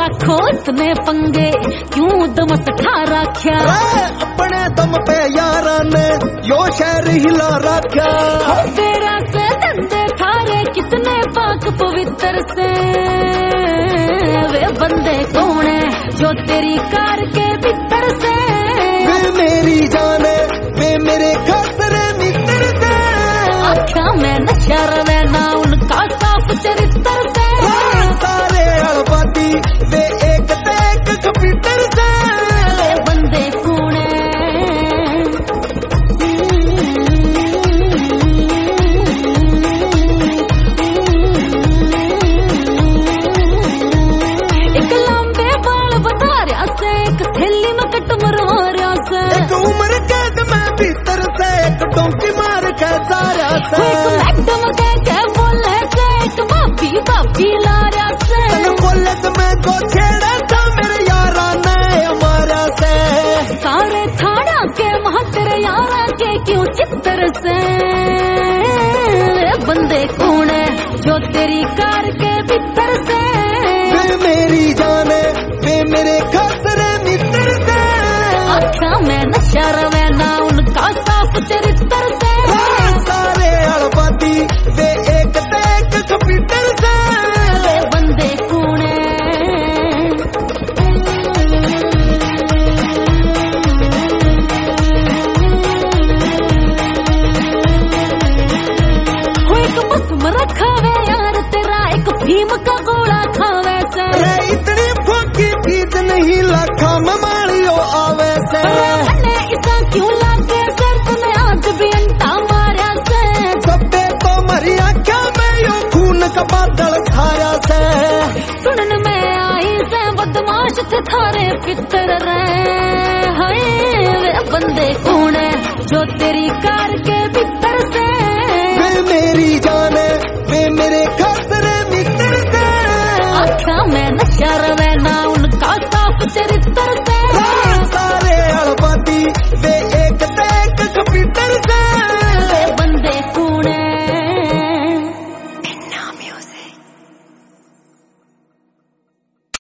रखो इतने पंगे, क्यों दम ठा रख्या? अपने दम पे यारा ने यो शहर हिला रख्या। तेरा से धंधे थारे कितने पाक पवित्र से, वे बंदे कौन है जो तेरी कार के भीतर से? वे मेरी जान है, वे मेरे खासरे मित्र से। आख्या मैं नशा रवे ना उनका साफ चरित्र से। सारे अड़बाती वे एक तैक कंप्यूटर से। वे बंदे कौन है? एक लंबे बाल बता रहा से, एक थैली में कट मरवा रहा से। एक उम्र कैद में भीतर से, एक डोंकी मार के सारा से। एक मैडम के बोले से, एक भाभी भाभी ला रहा से। कॉलेज में को छेड़ा था मेरे यारा ने हमारा से। सारे थाड़ा के महत्तर यारा के क्यों चित्र से? वे बंदे कौन है जो तेरी कार के भीतर से? वे मेरी जान है, वे मेरे खासरे मित्र से। आख्या मैं नशा रवे ना उनका साफ चरित्र से। सारे अड़बाती वे एक तैक कंप्यूटर से। वे बंदे कौन है? एक बस रखा वे यार तेरा, एक भीम का गोला खावे से। इतनी फोकी फीस नहीं लाखा में मारियो आवे से। इसा क्यों लागे सर तुम्हें आज भी अंटा मारा से? सबे तो मरी आख्या में यो खून का बादल छाया से। सुनन में आई से बदमाश थे थारे पितर रे। हाय वे बंदे कौन है जो तेरी कार के